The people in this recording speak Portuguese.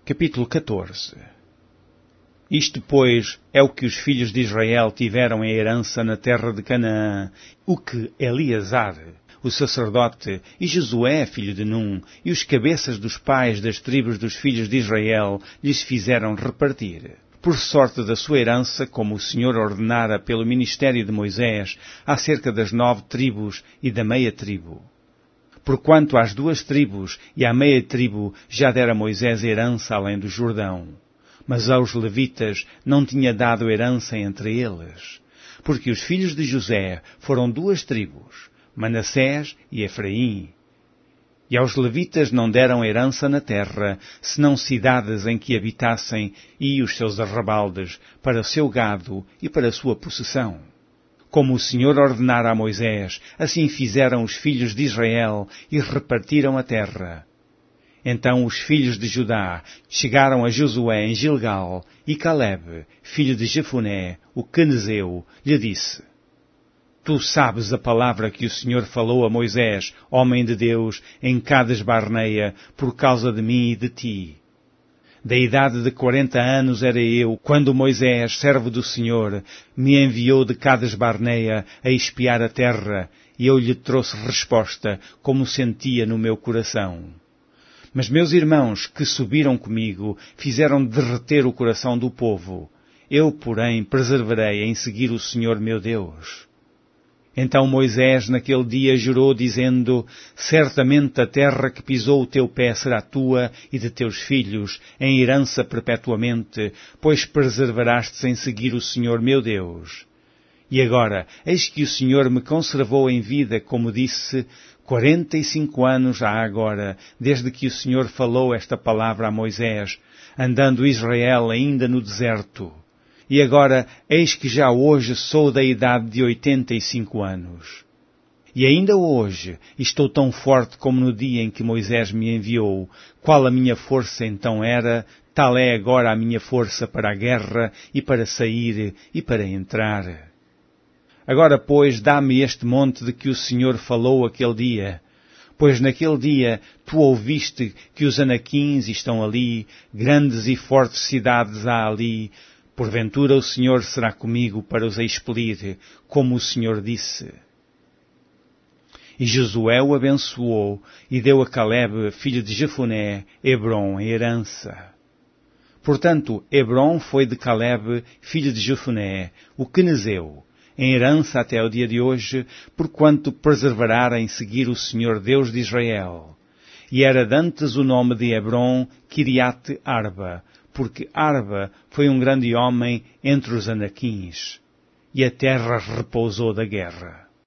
Capítulo 14. Isto, pois, é o que os filhos de Israel tiveram em herança na terra de Canaã, o que Eleazar, o sacerdote, e Josué, filho de Num, e os cabeças dos pais das tribos dos filhos de Israel lhes fizeram repartir, por sorte da sua herança, como o Senhor ordenara pelo ministério de Moisés, acerca das 9 tribos e da meia tribo. Porquanto às 2 tribos e à meia tribo já dera Moisés herança além do Jordão. Mas aos levitas não tinha dado herança entre eles. Porque os filhos de José foram 2 tribos, Manassés e Efraim. E aos levitas não deram herança na terra, senão cidades em que habitassem e os seus arrabaldes, para o seu gado e para a sua possessão. Como o Senhor ordenara a Moisés, assim fizeram os filhos de Israel e repartiram a terra. Então os filhos de Judá chegaram a Josué em Gilgal, e Caleb, filho de Jefuné, o quenezeu, lhe disse: Tu sabes a palavra que o Senhor falou a Moisés, homem de Deus, em Cades Barneia, por causa de mim e de ti. Da idade de 40 anos era eu, quando Moisés, servo do Senhor, me enviou de Cades Barneia a espiar a terra, e eu lhe trouxe resposta, como sentia no meu coração. Mas meus irmãos, que subiram comigo, fizeram derreter o coração do povo. Eu, porém, perseverei em seguir o Senhor meu Deus. Então Moisés naquele dia jurou, dizendo: Certamente a terra que pisou o teu pé será tua e de teus filhos, em herança perpetuamente, pois perseveraste em seguir o Senhor meu Deus. E agora, eis que o Senhor me conservou em vida, como disse, 45 anos há agora, desde que o Senhor falou esta palavra a Moisés, andando Israel ainda no deserto. E agora, eis que já hoje sou da idade de 85 anos. E ainda hoje estou tão forte como no dia em que Moisés me enviou. Qual a minha força então era, tal é agora a minha força para a guerra e para sair e para entrar. Agora, pois, dá-me este monte de que o Senhor falou aquele dia. Pois naquele dia tu ouviste que os anaquins estão ali, grandes e fortes cidades há ali. Porventura o Senhor será comigo para os expelir, como o Senhor disse. E Josué o abençoou e deu a Caleb, filho de Jefuné, Hebrom em herança. Portanto, Hebrom foi de Caleb, filho de Jefuné, o quenezeu, em herança até o dia de hoje, porquanto perseverara em seguir o Senhor Deus de Israel. E era dantes o nome de Hebrom, Kiriate Arba, porque Arba foi um grande homem entre os anaquins, e a terra repousou da guerra.